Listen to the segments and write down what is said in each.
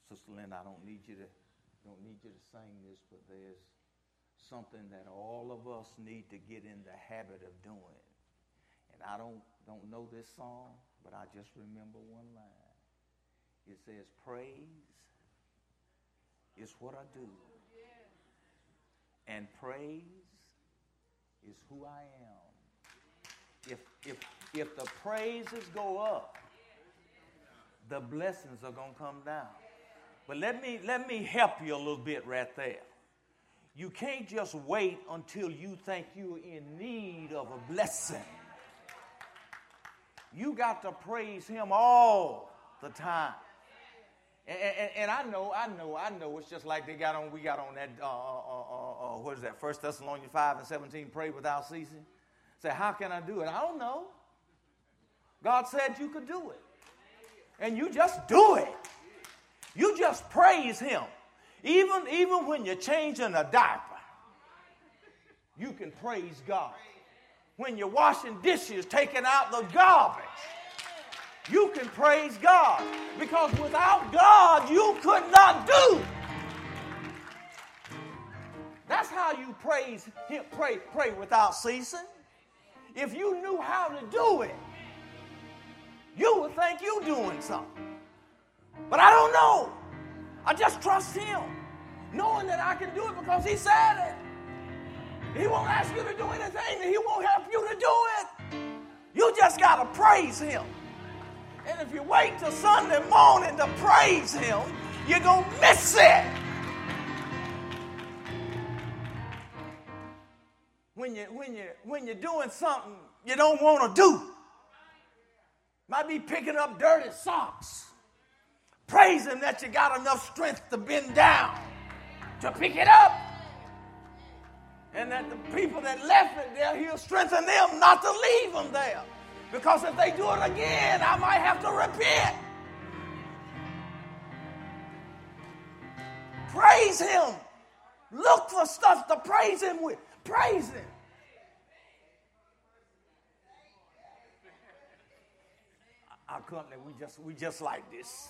Sister Lynn, I don't need you to sing this, but there's something that all of us need to get in the habit of doing. And I don't know this song, but I just remember one line. It says, praise is what I do, and praise is who I am. If the praises go up, the blessings are going to come down. But let me help you a little bit right there. You can't just wait until you think you're in need of a blessing. You got to praise him all the time. And I know. It's just like we got on that, what is that, 1 Thessalonians 5:17, pray without ceasing. Say, how can I do it? I don't know. God said you could do it. And you just do it. You just praise him. Even when you're changing a diaper, you can praise God. When you're washing dishes, taking out the garbage, you can praise God. Because without God, you could not do. That's how you praise him, pray without ceasing. If you knew how to do it, you would think you're doing something. But I don't know. I just trust him, knowing that I can do it because he said it. He won't ask you to do anything, and he won't help you to do it. You just got to praise him. And if you wait till Sunday morning to praise him, you're going to miss it. When you're doing something you don't want to do, might be picking up dirty socks. Praise him that you got enough strength to bend down to pick it up. And that the people that left it there, he'll strengthen them not to leave them there. Because if they do it again, I might have to repent. Praise him. Look for stuff to praise him with. Praise him. Our company, we just like this.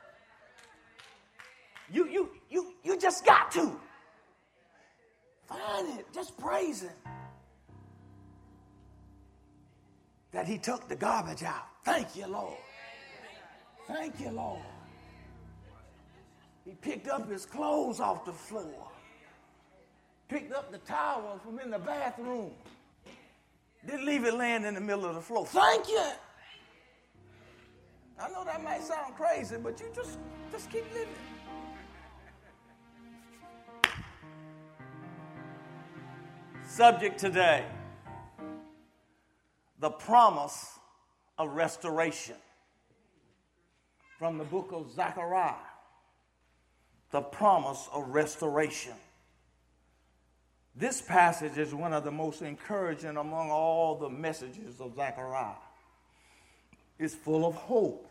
You just got to find it. Just praise him that he took the garbage out. Thank you, Lord. Thank you, Lord. He picked up his clothes off the floor. Picked up the towel from in the bathroom. Didn't leave it laying in the middle of the floor. Thank you. I know that might sound crazy, but you just keep living. Subject today, the promise of restoration. From the book of Zechariah, the promise of restoration. This passage is one of the most encouraging among all the messages of Zechariah. It's full of hope.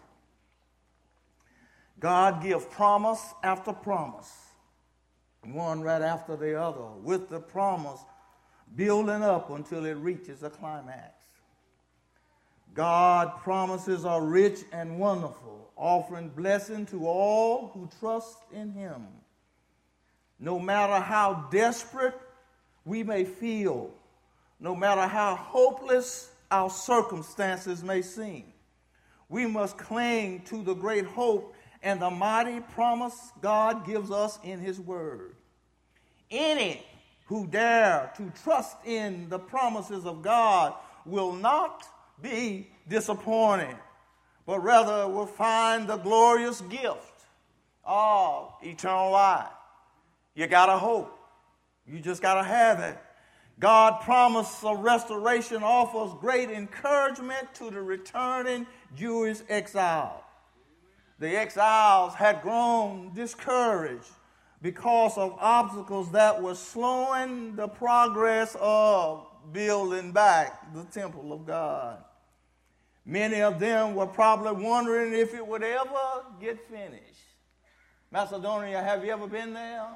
God gives promise after promise, one right after the other, with the promise building up until it reaches a climax. God's promises are rich and wonderful, offering blessing to all who trust in him. No matter how desperate we may feel, no matter how hopeless our circumstances may seem, we must cling to the great hope and the mighty promise God gives us in his word. Any who dare to trust in the promises of God will not be disappointed, but rather will find the glorious gift of eternal life. You got to hope. You just got to have it. God's promise of restoration offers great encouragement to the returning Jewish exiles. The exiles had grown discouraged because of obstacles that were slowing the progress of building back the temple of God. Many of them were probably wondering if it would ever get finished. Macedonia, have you ever been there?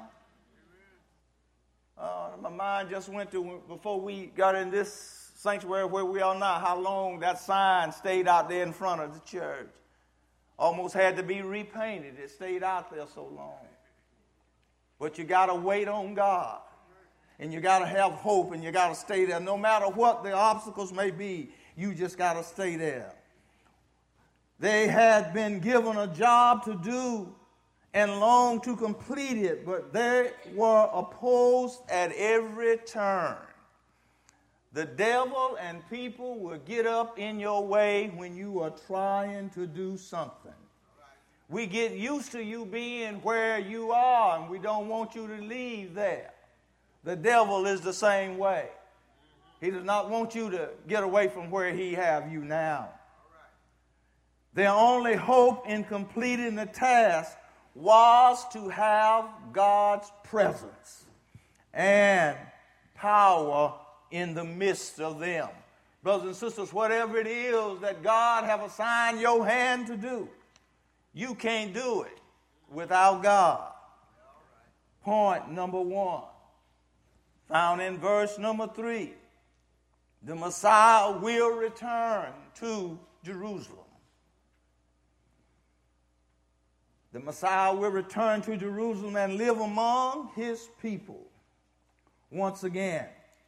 My mind just went to, before we got in this sanctuary where we are now, how long that sign stayed out there in front of the church. Almost had to be repainted. It stayed out there so long. But you got to wait on God. And you got to have hope, and you got to stay there. No matter what the obstacles may be, you just got to stay there. They had been given a job to do and longed to complete it, but they were opposed at every turn. The devil and people will get up in your way when you are trying to do something. We get used to you being where you are, and we don't want you to leave there. The devil is the same way. He does not want you to get away from where he have you now. Their only hope in completing the task was to have God's presence and power in the midst of them. Brothers and sisters, whatever it is that God have assigned your hand to do, you can't do it without God. Point number 1, found in verse number 3. The Messiah will return to Jerusalem. The Messiah will return to Jerusalem and live among his people once again.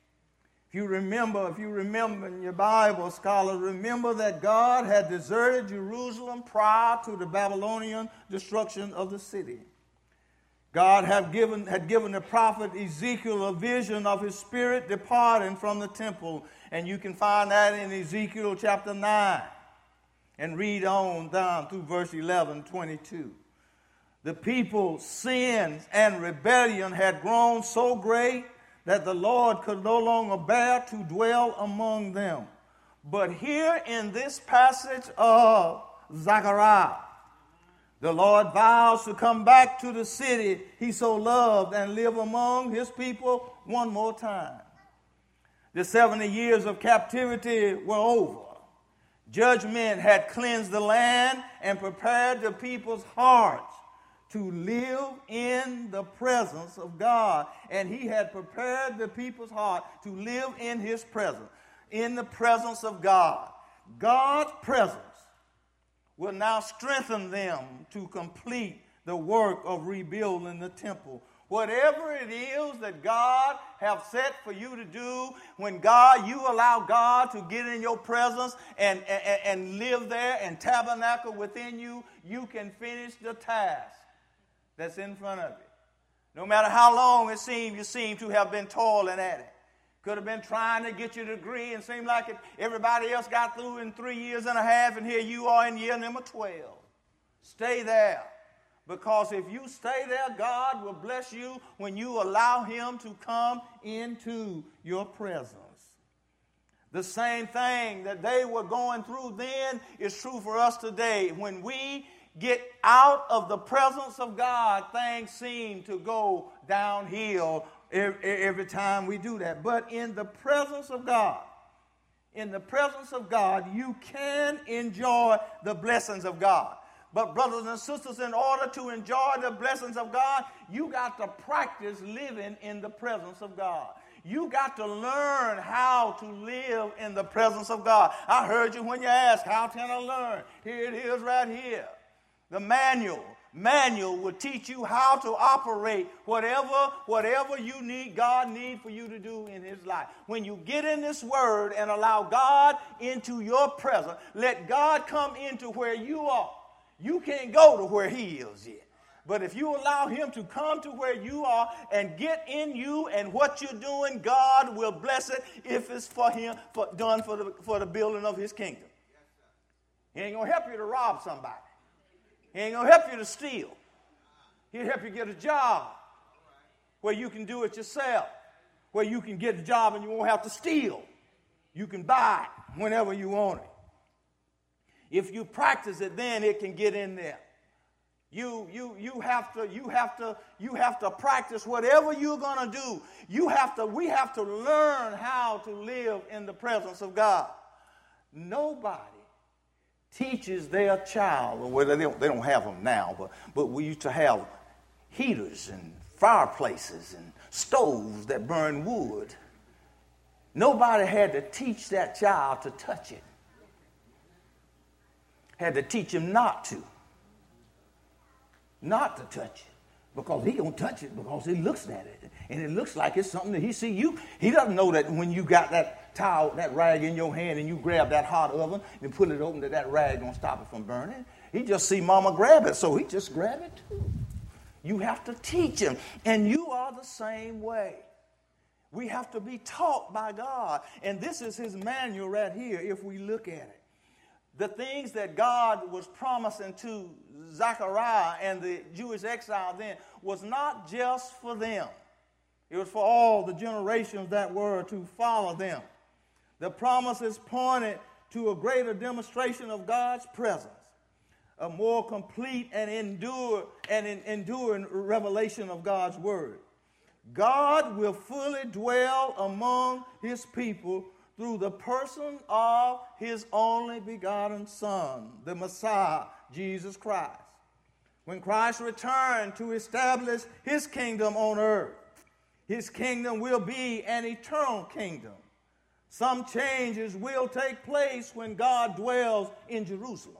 If you remember in your Bible, scholars, remember that God had deserted Jerusalem prior to the Babylonian destruction of the city. God had given the prophet Ezekiel a vision of his spirit departing from the temple. And you can find that in Ezekiel chapter 9. And read on down through verse 11, 22. The people's sins and rebellion had grown so great that the Lord could no longer bear to dwell among them. But here in this passage of Zechariah, the Lord vows to come back to the city he so loved and live among his people one more time. The 70 years of captivity were over. Judgment had cleansed the land and prepared the people's hearts to live in the presence of God. And he had prepared the people's heart to live in his presence, in the presence of God. God's presence will now strengthen them to complete the work of rebuilding the temple. Whatever it is that God have set for you to do, when you allow God to get in your presence and live there and tabernacle within you, you can finish the task that's in front of you. No matter how long it seems, you seem to have been toiling at it. Could have been trying to get your degree and seemed like everybody else got through in 3 years and a half, and here you are in year number 12. Stay there. Because if you stay there, God will bless you when you allow him to come into your presence. The same thing that they were going through then is true for us today. When we get out of the presence of God, things seem to go downhill every time we do that. But in the presence of God, you can enjoy the blessings of God. But brothers and sisters, in order to enjoy the blessings of God, you got to practice living in the presence of God. You got to learn how to live in the presence of God. I heard you when you asked, how can I learn? Here it is right here. The manual will teach you how to operate whatever you need, God needs for you to do in his life. When you get in this word and allow God into your presence, let God come into where you are. You can't go to where he is yet. But if you allow him to come to where you are and get in you and what you're doing, God will bless it if it's for him, done for the building of his kingdom. He ain't going to help you to rob somebody. He ain't going to help you to steal. He'll help you get a job where you can do it yourself, where you can get a job and you won't have to steal. You can buy it whenever you want it. If you practice it, then it can get in there. You have to practice whatever you're going to do. We have to learn how to live in the presence of God. Nobody teaches their child, well, they don't have them now, but we used to have heaters and fireplaces and stoves that burn wood. Nobody had to teach that child to touch it. Had to teach him not to. not to touch it. Because he don't touch it because he looks at it. And it looks like it's something that he see you. He doesn't know that when you got that towel, that rag in your hand and you grab that hot oven and pull it open, that rag don't stop it from burning. He just see mama grab it, so he just grab it too. You have to teach him. And you are the same way. We have to be taught by God. And this is his manual right here if we look at it. The things that God was promising to Zechariah and the Jewish exile then was not just for them. It was for all the generations that were to follow them. The promises pointed to a greater demonstration of God's presence, a more complete and enduring revelation of God's word. God will fully dwell among his people through the person of his only begotten Son, the Messiah, Jesus Christ. When Christ returned to establish his kingdom on earth, his kingdom will be an eternal kingdom. Some changes will take place when God dwells in Jerusalem.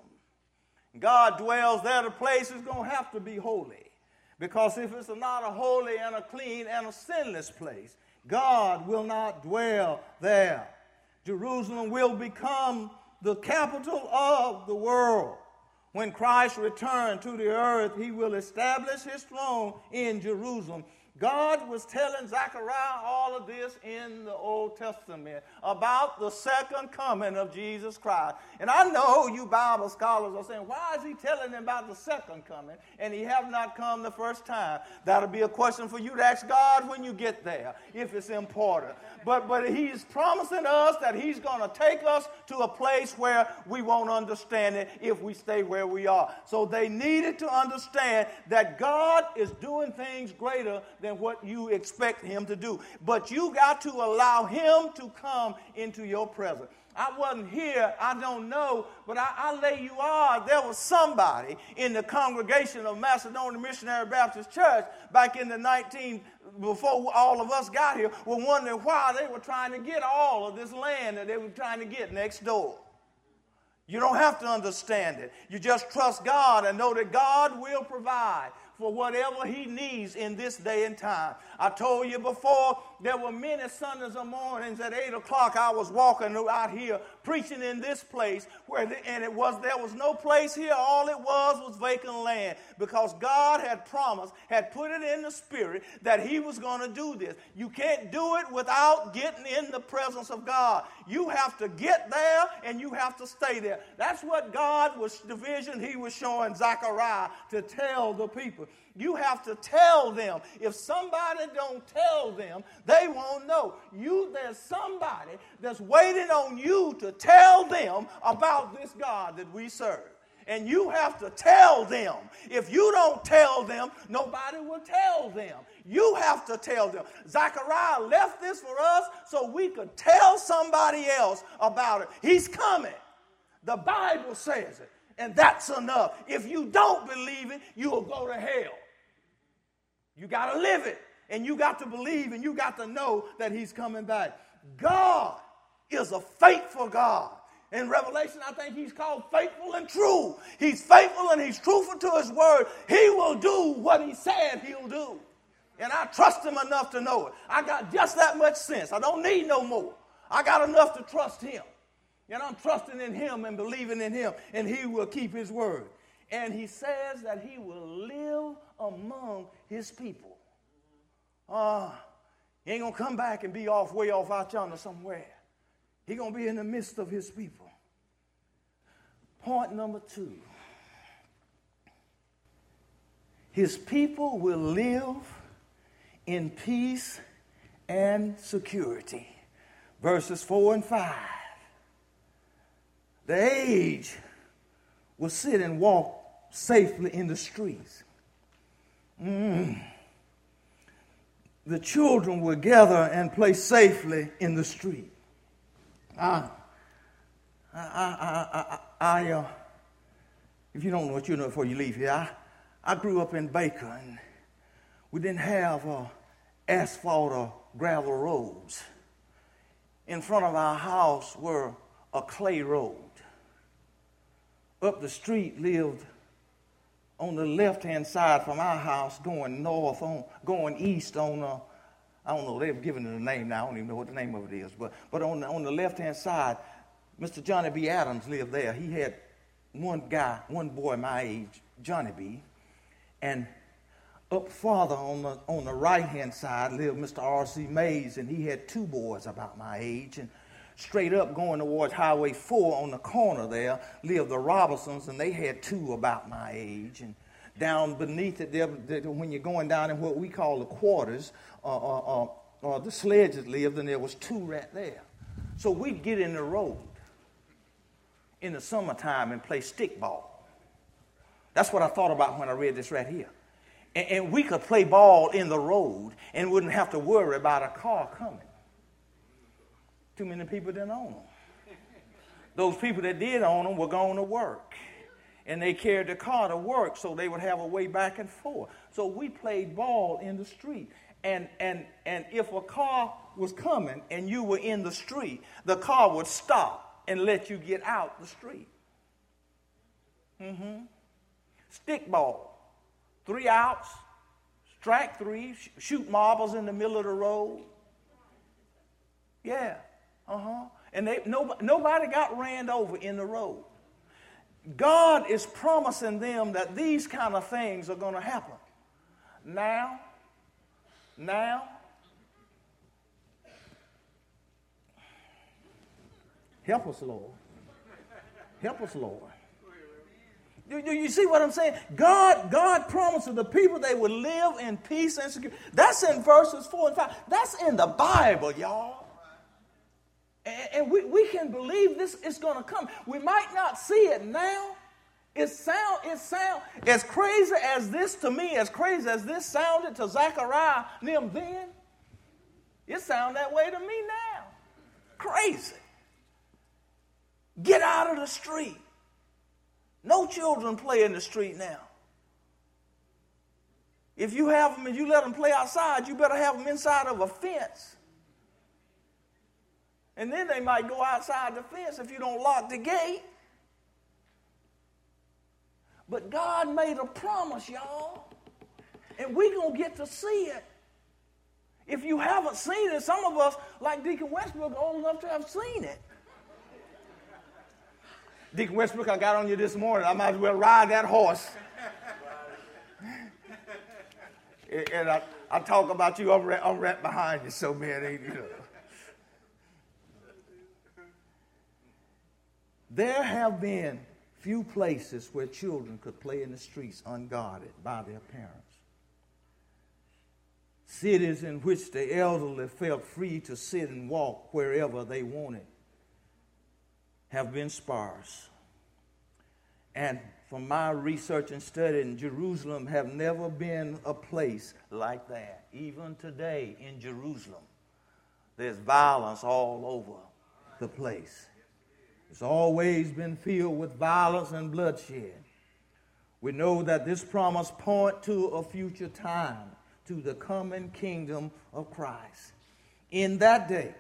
God dwells there, the place is going to have to be holy. Because if it's not a holy and a clean and a sinless place, God will not dwell there. Jerusalem will become the capital of the world. When Christ returns to the earth, he will establish his throne in Jerusalem. God was telling Zechariah all of this in the Old Testament about the second coming of Jesus Christ. And I know you Bible scholars are saying, why is he telling them about the second coming and he have not come the first time? That'll be a question for you to ask God when you get there, if it's important. But he's promising us that he's going to take us to a place where we won't understand it if we stay where we are. So they needed to understand that God is doing things greater than what you expect him to do. But you got to allow him to come into your presence. I wasn't here, I don't know, but I lay you are. There was somebody in the congregation of Macedonia Missionary Baptist Church back in the before all of us got here, were wondering why they were trying to get all of this land that they were trying to get next door. You don't have to understand it. You just trust God and know that God will provide for whatever he needs in this day and time. I told you before, there were many Sundays and mornings at 8 o'clock I was walking out here preaching in this place there was no place here. All it was vacant land because God had promised, had put it in the spirit that he was going to do this. You can't do it without getting in the presence of God. You have to get there and you have to stay there. That's what the vision he was showing Zechariah to tell the people. You have to tell them. If somebody don't tell them, they won't know. There's somebody that's waiting on you to tell them about this God that we serve. And you have to tell them. If you don't tell them, nobody will tell them. You have to tell them. Zechariah left this for us so we could tell somebody else about it. He's coming. The Bible says it. And that's enough. If you don't believe it, you'll go to hell. You got to live it. And you got to believe and you got to know that he's coming back. God is a faithful God. In Revelation, I think he's called faithful and true. He's faithful and he's truthful to his word. He will do what he said he'll do. And I trust him enough to know it. I got just that much sense. I don't need no more. I got enough to trust him. And I'm trusting in him and believing in him. And he will keep his word. And he says that he will live among his people. He ain't going to come back and be way off out yonder somewhere. He's going to be in the midst of his people. Point number 2. His people will live in peace and security. Verses 4 and 5. The aged will sit and walk safely in the streets. The children will gather and play safely in the street. If you don't know what you know before you leave here, I grew up in Baker, and we didn't have asphalt or gravel roads. In front of our house were a clay road. Up the street lived on the left-hand side from our house going going east on, I don't know, they've given it a name now. I don't even know what the name of it is. But on the left-hand side, Mr. Johnny B. Adams lived there. He had one boy my age, Johnny B. And up farther on the right-hand side lived Mr. R.C. Mays, and he had two boys about my age. And straight up going towards Highway 4 on the corner there lived the Robertsons, and they had two about my age. And down beneath it there, when you're going down in what we call the quarters, the Sledges lived, and there was two right there. So we'd get in the road in the summertime and play stickball. That's what I thought about when I read this right here. And we could play ball in the road and wouldn't have to worry about a car coming. Too many people didn't own them. Those people that did own them were going to work. And they carried the car to work, so they would have a way back and forth. So we played ball in the street. And if a car was coming and you were in the street, the car would stop and let you get out the street. Stickball. 3 outs, strike 3, shoot marbles in the middle of the road. Yeah, And nobody got ran over in the road. God is promising them that these kind of things are going to happen. Now, help us, Lord. Help us, Lord. Do you see what I'm saying? God promises the people they would live in peace and security. That's in verses 4 and 5. That's in the Bible, y'all. And we can believe this is going to come. We might not see it now. It sound as crazy as this to me, as crazy as this sounded to Zechariah and them then. It sounds that way to me now. Crazy. Get out of the street. No children play in the street now. If you have them and you let them play outside, you better have them inside of a fence. And then they might go outside the fence if you don't lock the gate. But God made a promise, y'all. And we're going to get to see it. If you haven't seen it, some of us, like Deacon Westbrook, are old enough to have seen it. Deacon Westbrook, I got on you this morning. I might as well ride that horse. And I talk about you, I'm right behind you, so man, ain't you know. There have been few places where children could play in the streets unguarded by their parents. Cities in which the elderly felt free to sit and walk wherever they wanted have been sparse. And from my research and study in Jerusalem have never been a place like that. Even today in Jerusalem, there's violence all over the place. It's always been filled with violence and bloodshed. We know that this promise points to a future time, to the coming kingdom of Christ. In that day,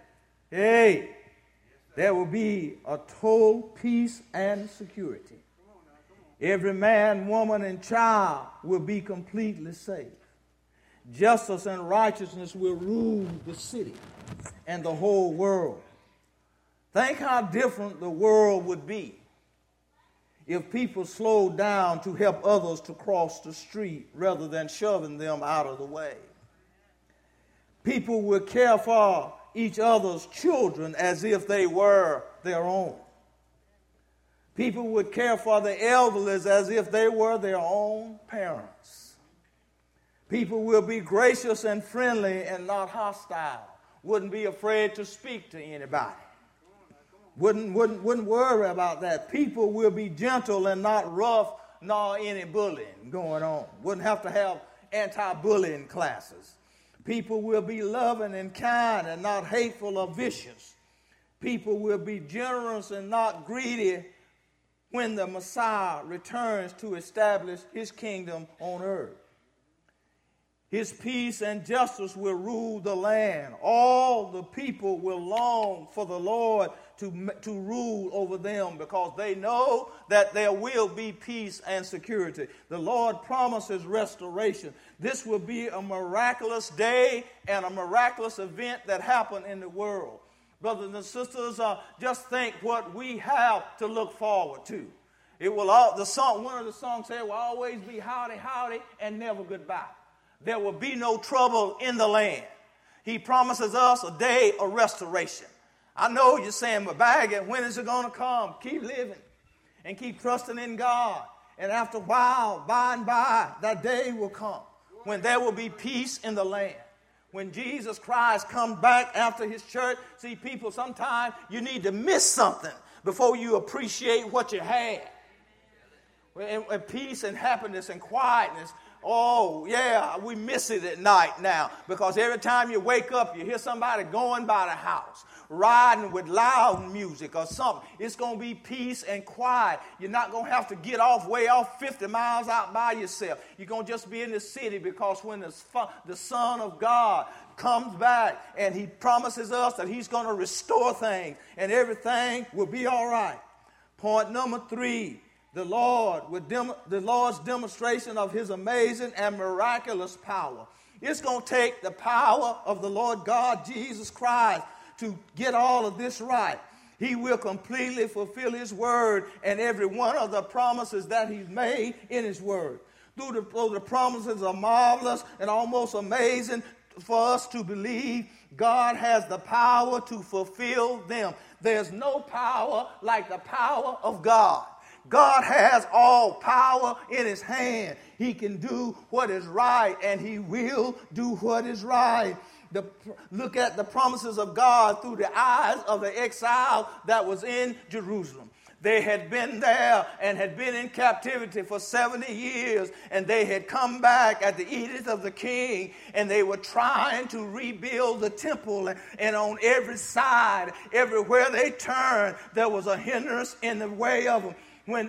there will be a total peace and security. Every man, woman, and child will be completely safe. Justice and righteousness will rule the city and the whole world. Think how different the world would be if people slowed down to help others to cross the street rather than shoving them out of the way. People would care for each other's children as if they were their own. People would care for the elderly as if they were their own parents. People will be gracious and friendly and not hostile. Wouldn't be afraid to speak to anybody. Wouldn't worry about that. People will be gentle and not rough, nor any bullying going on. Wouldn't have to have anti-bullying classes. People will be loving and kind and not hateful or vicious. People will be generous and not greedy when the Messiah returns to establish his kingdom on earth. His peace and justice will rule the land. All the people will long for the Lord to rule over them, because they know that there will be peace and security. The Lord promises restoration. This will be a miraculous day and a miraculous event that happened in the world. Brothers and sisters, just think what we have to look forward to. It will one of the songs said, will always be howdy, howdy, and never goodbye. There will be no trouble in the land. He promises us a day of restoration. I know you're saying, but Baggett, when is it going to come? Keep living and keep trusting in God. And after a while, by and by, that day will come when there will be peace in the land. When Jesus Christ comes back after his church, see, people, sometimes you need to miss something before you appreciate what you had. And peace and happiness and quietness. Oh, yeah, we miss it at night now, because every time you wake up, you hear somebody going by the house, riding with loud music or something. It's going to be peace and quiet. You're not going to have to get way off 50 miles out by yourself. You're going to just be in the city, because when the Son of God comes back and he promises us that he's going to restore things and everything will be all right. Point number 3. The Lord's demonstration of his amazing and miraculous power. It's going to take the power of the Lord God, Jesus Christ, to get all of this right. He will completely fulfill his word and every one of the promises that he's made in his word. Though the promises are marvelous and almost amazing for us to believe, God has the power to fulfill them. There's no power like the power of God. God has all power in his hand. He can do what is right, and he will do what is right. Look at the promises of God through the eyes of the exile that was in Jerusalem. They had been there and had been in captivity for 70 years, and they had come back at the edict of the king, and they were trying to rebuild the temple, and on every side, everywhere they turned, there was a hindrance in the way of them.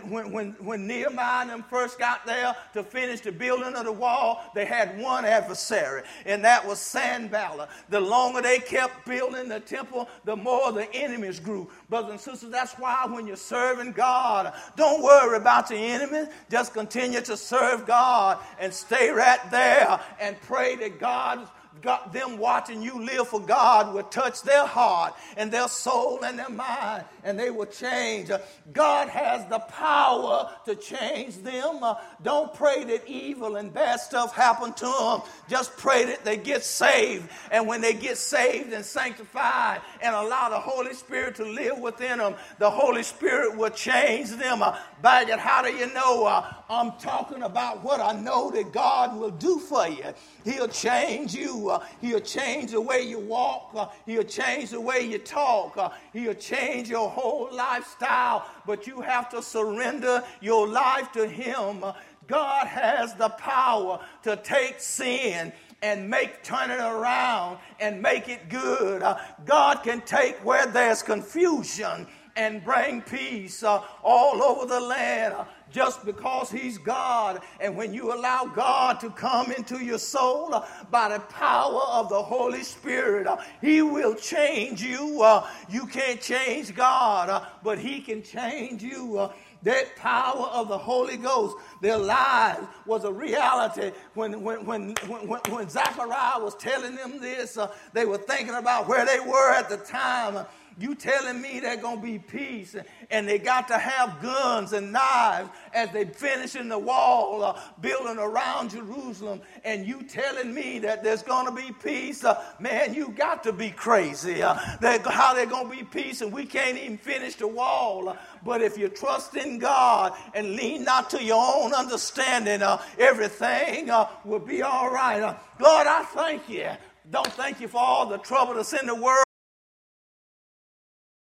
When Nehemiah and them first got there to finish the building of the wall, they had one adversary, and that was Sanballat. The longer they kept building the temple, the more the enemies grew. Brothers and sisters, that's why when you're serving God, don't worry about your enemies. Just continue to serve God and stay right there and pray that God, them watching you live for God, will touch their heart and their soul and their mind, and they will change. God has the power to change them. Don't pray that evil and bad stuff happen to them. Just pray that they get saved, and when they get saved and sanctified and allow the Holy Spirit to live within them, the Holy Spirit will change them. Baggett, how do you know? I'm talking about what I know that God will do for you. He'll change you. He'll change the way you walk. He'll change the way you talk. He'll change your whole lifestyle. But you have to surrender your life to him. God has the power to take sin and turn it around and make it good. God can take where there's confusion and bring peace all over the land, just because he's God. And when you allow God to come into your soul by the power of the Holy Spirit, he will change you. You can't change God, but he can change you. That power of the Holy Ghost, their lives was a reality. When Zechariah was telling them this, they were thinking about where they were at the time. You telling me there's going to be peace, and they got to have guns and knives as they finishing the wall, building around Jerusalem, and you telling me that there's going to be peace? Man, you got to be crazy. How there's going to be peace, and we can't even finish the wall. But if you trust in God and lean not to your own understanding, everything will be all right. Lord, I thank you. Don't thank you for all the trouble that's in the world.